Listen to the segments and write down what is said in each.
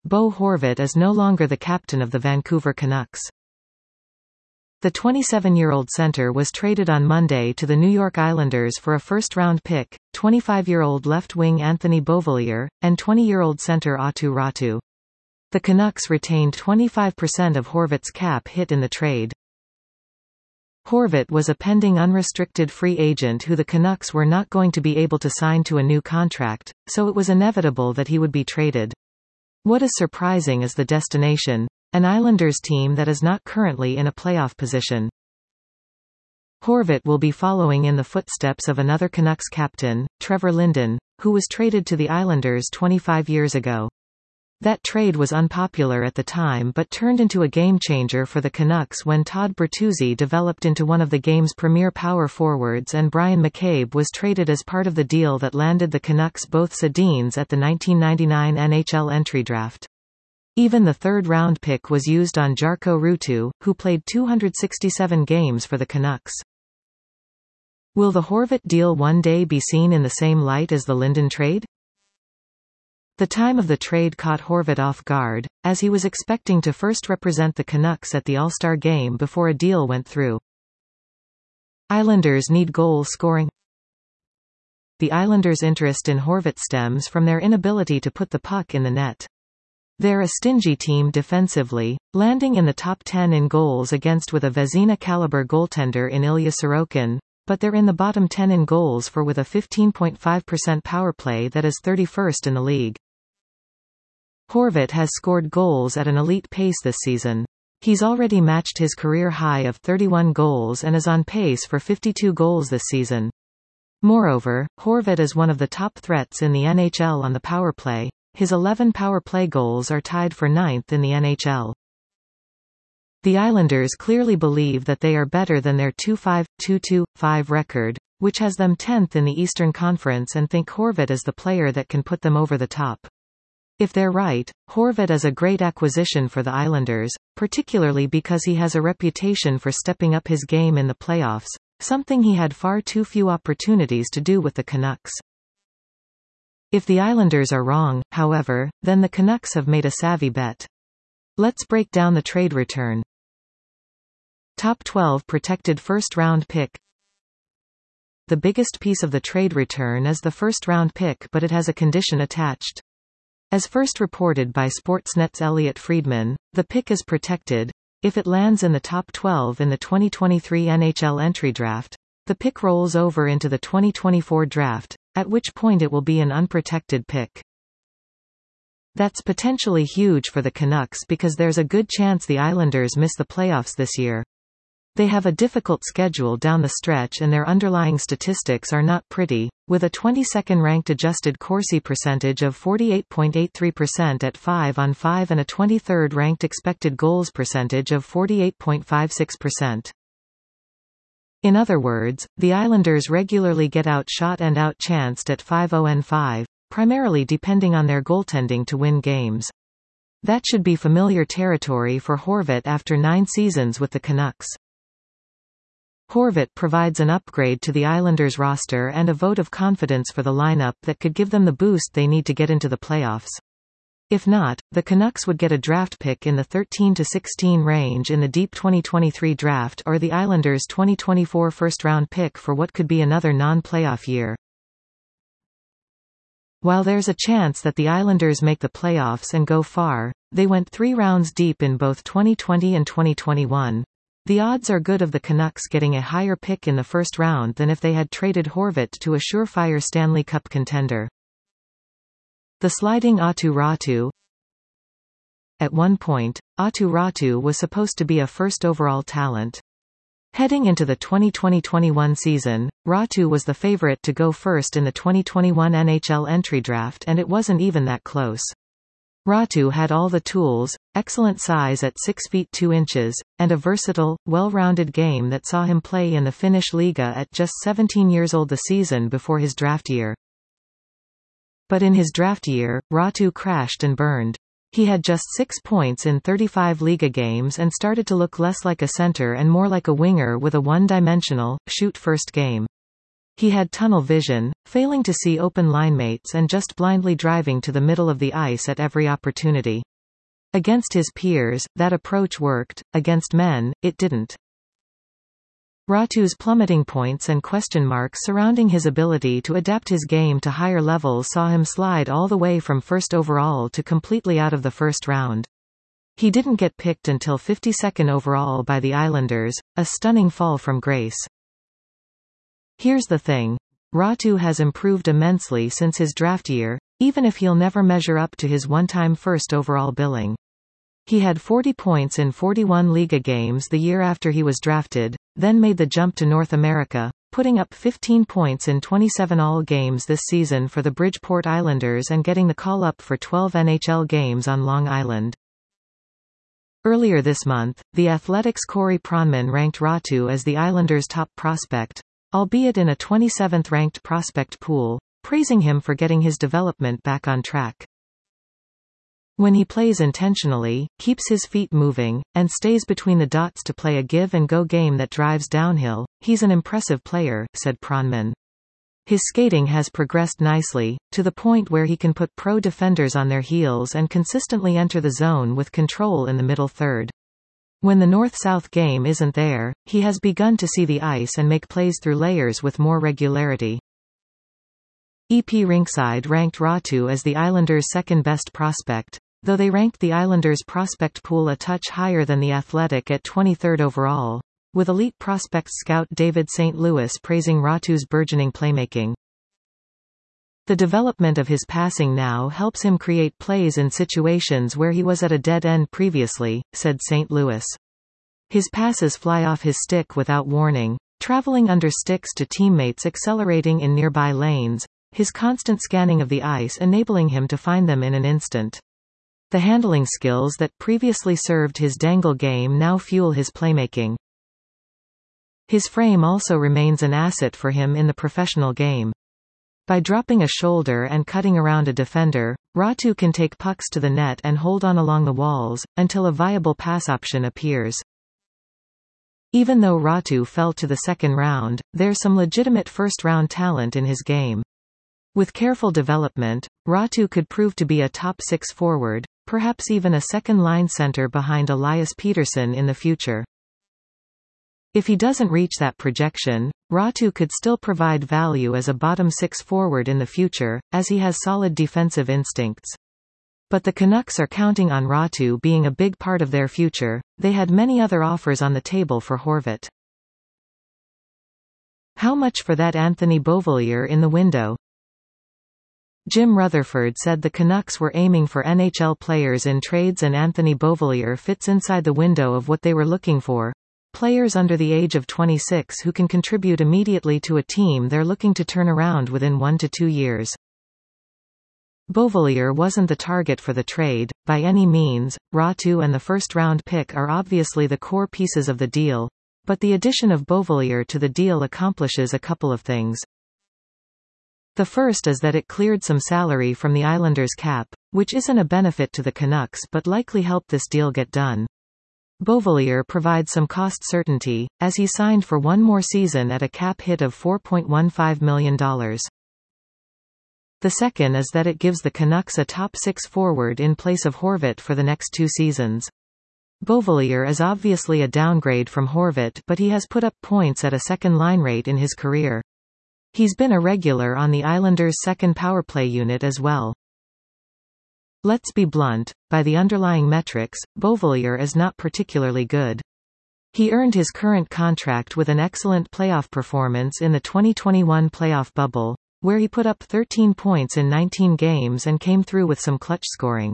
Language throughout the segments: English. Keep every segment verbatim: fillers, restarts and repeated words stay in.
Bo Horvat is no longer the captain of the Vancouver Canucks. The twenty-seven-year-old center was traded on Monday to the New York Islanders for a first-round pick, twenty-five-year-old left wing Anthony Beauvillier, and twenty-year-old center Aatu Räty. The Canucks retained twenty-five percent of Horvat's cap hit in the trade. Horvat was a pending unrestricted free agent who the Canucks were not going to be able to sign to a new contract, so it was inevitable that he would be traded. What is surprising is the destination. An Islanders team that is not currently in a playoff position. Horvat will be following in the footsteps of another Canucks captain, Trevor Linden, who was traded to the Islanders twenty-five years ago. That trade was unpopular at the time but turned into a game-changer for the Canucks when Todd Bertuzzi developed into one of the game's premier power forwards and Brian McCabe was traded as part of the deal that landed the Canucks both Sedins at the nineteen ninety-nine N H L entry draft. Even the third-round pick was used on Jarkko Ruutu, who played two hundred sixty-seven games for the Canucks. Will the Horvat deal one day be seen in the same light as the Linden trade? The time of the trade caught Horvat off guard, as he was expecting to first represent the Canucks at the All-Star game before a deal went through. Islanders need goal scoring. The Islanders' interest in Horvat stems from their inability to put the puck in the net. They're a stingy team defensively, landing in the top ten in goals against with a Vezina-caliber goaltender in Ilya Sorokin, but they're in the bottom ten in goals for with a fifteen point five percent power play that is thirty-first in the league. Horvat has scored goals at an elite pace this season. He's already matched his career high of thirty-one goals and is on pace for fifty-two goals this season. Moreover, Horvat is one of the top threats in the N H L on the power play. His eleven power play goals are tied for ninth in the N H L. The Islanders clearly believe that they are better than their two five, two two, five record, which has them tenth in the Eastern Conference and think Horvat is the player that can put them over the top. If they're right, Horvat is a great acquisition for the Islanders, particularly because he has a reputation for stepping up his game in the playoffs, something he had far too few opportunities to do with the Canucks. If the Islanders are wrong, however, then the Canucks have made a savvy bet. Let's break down the trade return. Top twelve protected first-round pick. The biggest piece of the trade return is the first-round pick, but it has a condition attached. As first reported by Sportsnet's Elliot Friedman, the pick is protected. If it lands in the top twelve in the twenty twenty-three N H L entry draft, the pick rolls over into the twenty twenty-four draft, at which point it will be an unprotected pick. That's potentially huge for the Canucks because there's a good chance the Islanders miss the playoffs this year. They have a difficult schedule down the stretch and their underlying statistics are not pretty, with a twenty-second ranked adjusted Corsi percentage of forty-eight point eight three percent at five on five and a twenty-third ranked expected goals percentage of forty-eight point five six percent. In other words, the Islanders regularly get outshot and outchanced at five oh and five, primarily depending on their goaltending to win games. That should be familiar territory for Horvat after nine seasons with the Canucks. Horvat provides an upgrade to the Islanders roster and a vote of confidence for the lineup that could give them the boost they need to get into the playoffs. If not, the Canucks would get a draft pick in the thirteen to sixteen range in the deep twenty twenty-three draft or the Islanders' twenty twenty-four first-round pick for what could be another non-playoff year. While there's a chance that the Islanders make the playoffs and go far, they went three rounds deep in both twenty twenty and twenty twenty-one. The odds are good of the Canucks getting a higher pick in the first round than if they had traded Horvat to a surefire Stanley Cup contender. The sliding Aatu Räty. At one point, Aatu Räty was supposed to be a first overall talent. Heading into the twenty twenty twenty-one season, Räty was the favorite to go first in the twenty twenty-one N H L entry draft and it wasn't even that close. Räty had all the tools, excellent size at six feet two inches, and a versatile, well-rounded game that saw him play in the Finnish Liga at just seventeen years old the season before his draft year. But in his draft year, Räty crashed and burned. He had just six points in thirty-five Liga games and started to look less like a center and more like a winger with a one-dimensional, shoot-first game. He had tunnel vision, failing to see open linemates and just blindly driving to the middle of the ice at every opportunity. Against his peers, that approach worked; against men, it didn't. Ratu's plummeting points and question marks surrounding his ability to adapt his game to higher levels saw him slide all the way from first overall to completely out of the first round. He didn't get picked until fifty-second overall by the Islanders, a stunning fall from grace. Here's the thing. Ratu has improved immensely since his draft year, even if he'll never measure up to his one-time first overall billing. He had forty points in forty-one Liga games the year after he was drafted, then made the jump to North America, putting up fifteen points in twenty-seven all games this season for the Bridgeport Islanders and getting the call-up for twelve N H L games on Long Island. Earlier this month, The Athletic's Corey Pronman ranked Ratu as the Islanders' top prospect, albeit in a twenty-seventh ranked prospect pool, praising him for getting his development back on track. When he plays intentionally, keeps his feet moving, and stays between the dots to play a give-and-go game that drives downhill, he's an impressive player, said Pronman. His skating has progressed nicely, to the point where he can put pro defenders on their heels and consistently enter the zone with control in the middle third. When the north-south game isn't there, he has begun to see the ice and make plays through layers with more regularity. E P Rinkside ranked Ratu as the Islanders' second-best prospect, though they ranked the Islanders' prospect pool a touch higher than the Athletic at twenty-third overall, with elite prospects scout David Saint Louis praising Ratu's burgeoning playmaking. The development of his passing now helps him create plays in situations where he was at a dead end previously, said Saint Louis. His passes fly off his stick without warning, traveling under sticks to teammates accelerating in nearby lanes, his constant scanning of the ice enabling him to find them in an instant. The handling skills that previously served his dangle game now fuel his playmaking. His frame also remains an asset for him in the professional game. By dropping a shoulder and cutting around a defender, Ratu can take pucks to the net and hold on along the walls, until a viable pass option appears. Even though Ratu fell to the second round, there's some legitimate first-round talent in his game. With careful development, Ratu could prove to be a top-six forward, perhaps even a second-line center behind Elias Pettersson in the future. If he doesn't reach that projection, Ratu could still provide value as a bottom-six forward in the future, as he has solid defensive instincts. But the Canucks are counting on Ratu being a big part of their future. They had many other offers on the table for Horvat. How much for that Anthony Beauvillier in the window? Jim Rutherford said the Canucks were aiming for N H L players in trades and Anthony Beauvillier fits inside the window of what they were looking for. Players under the age of twenty-six who can contribute immediately to a team they're looking to turn around within one to two years. Beauvillier wasn't the target for the trade, by any means. Ratu and the first-round pick are obviously the core pieces of the deal, but the addition of Beauvillier to the deal accomplishes a couple of things. The first is that it cleared some salary from the Islanders' cap, which isn't a benefit to the Canucks but likely helped this deal get done. Beauvillier provides some cost certainty, as he signed for one more season at a cap hit of four point one five million dollars. The second is that it gives the Canucks a top-six forward in place of Horvat for the next two seasons. Beauvillier is obviously a downgrade from Horvat, but he has put up points at a second-line rate in his career. He's been a regular on the Islanders' second powerplay unit as well. Let's be blunt, by the underlying metrics, Beauvillier is not particularly good. He earned his current contract with an excellent playoff performance in the twenty twenty-one playoff bubble, where he put up thirteen points in nineteen games and came through with some clutch scoring.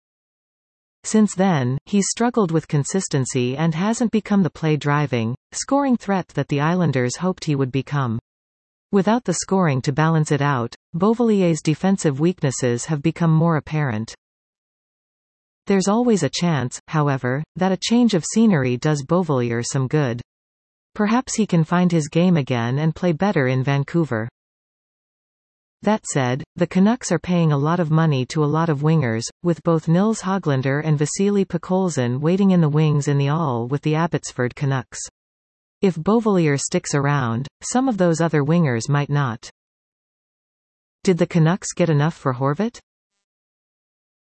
Since then, he's struggled with consistency and hasn't become the play-driving, scoring threat that the Islanders hoped he would become. Without the scoring to balance it out, Beauvillier's defensive weaknesses have become more apparent. There's always a chance, however, that a change of scenery does Beauvillier some good. Perhaps he can find his game again and play better in Vancouver. That said, the Canucks are paying a lot of money to a lot of wingers, with both Nils Hoglander and Vasily Podkolzin waiting in the wings in the all with the Abbotsford Canucks. If Beauvillier sticks around, some of those other wingers might not. Did the Canucks get enough for Horvat?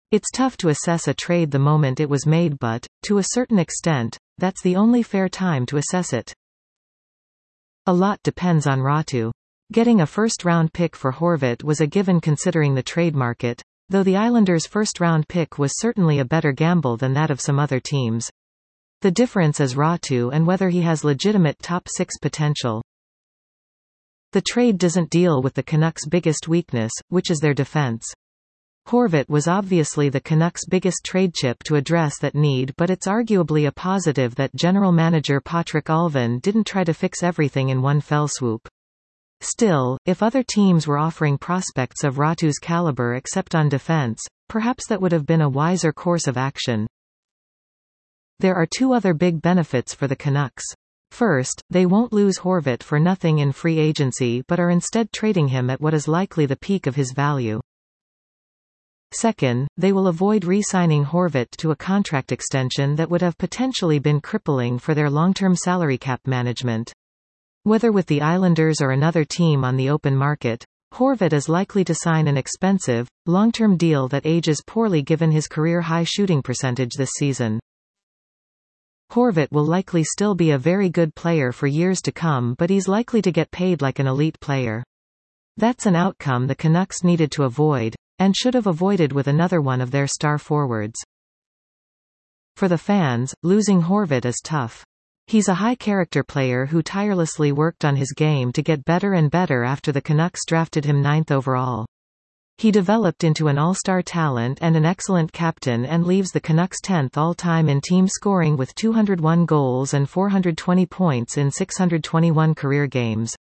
It's tough to assess a trade the moment it was made, but, to a certain extent, that's the only fair time to assess it. A lot depends on Ratu. Getting a first-round pick for Horvat was a given considering the trade market, though the Islanders' first-round pick was certainly a better gamble than that of some other teams. The difference is Ratu and whether he has legitimate top six potential. The trade doesn't deal with the Canucks' biggest weakness, which is their defense. Horvat was obviously the Canucks' biggest trade chip to address that need, but it's arguably a positive that general manager Patrik Allvin didn't try to fix everything in one fell swoop. Still, if other teams were offering prospects of Ratu's caliber except on defense, perhaps that would have been a wiser course of action. There are two other big benefits for the Canucks. First, they won't lose Horvat for nothing in free agency but are instead trading him at what is likely the peak of his value. Second, they will avoid re-signing Horvat to a contract extension that would have potentially been crippling for their long-term salary cap management. Whether with the Islanders or another team on the open market, Horvat is likely to sign an expensive, long-term deal that ages poorly given his career-high shooting percentage this season. Horvat will likely still be a very good player for years to come, but he's likely to get paid like an elite player. That's an outcome the Canucks needed to avoid, and should have avoided with another one of their star forwards. For the fans, losing Horvat is tough. He's a high-character player who tirelessly worked on his game to get better and better after the Canucks drafted him ninth overall. He developed into an all-star talent and an excellent captain and leaves the Canucks tenth all-time in team scoring with two hundred one goals and four hundred twenty points in six hundred twenty-one career games.